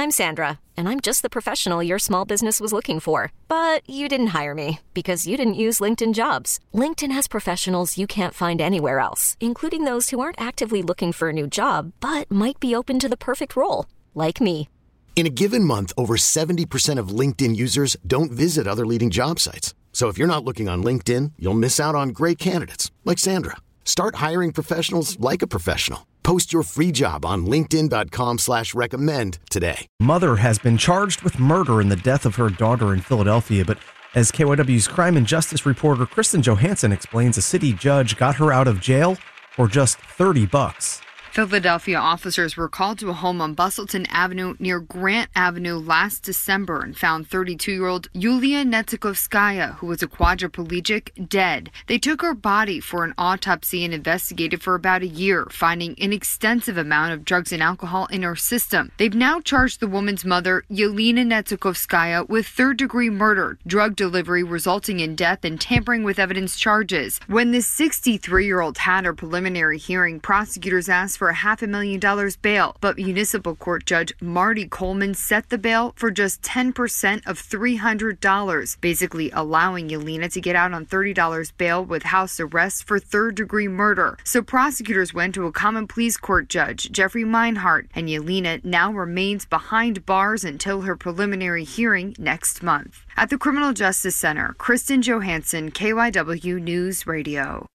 I'm Sandra, and I'm just the professional your small business was looking for. But you didn't hire me because you didn't use LinkedIn Jobs. LinkedIn has professionals you can't find anywhere else, including those who aren't actively looking for a new job, but might be open to the perfect role, like me. In a given month, over 70% of LinkedIn users don't visit other leading job sites. So if you're not looking on LinkedIn, you'll miss out on great candidates like Sandra. Start hiring professionals like a professional. Post your free job on linkedin.com/recommend today. Mother has been charged with murder in the death of her daughter in Philadelphia, but as KYW's crime and justice reporter Kristen Johansson explains, a city judge got her out of jail for just $30. Philadelphia officers were called to a home on Bustleton Avenue near Grant Avenue last December and found 32-year-old Yulia Netsikovskaya, who was a quadriplegic, dead. They took her body for an autopsy and investigated for about a year, finding an extensive amount of drugs and alcohol in her system. They've now charged the woman's mother, Yelena Netsikovskaya, with third-degree murder, drug delivery resulting in death, and tampering with evidence charges. When the 63-year-old had her preliminary hearing, prosecutors asked for a $500,000 bail, but municipal court judge Marty Coleman set the bail for just 10% of $300, basically allowing Yelena to get out on $30 bail with house arrest for third-degree murder. So prosecutors went to a common pleas court judge, Jeffrey Meinhardt, and Yelena now remains behind bars until her preliminary hearing next month. At the Criminal Justice Center, Kristen Johansson, KYW News Radio.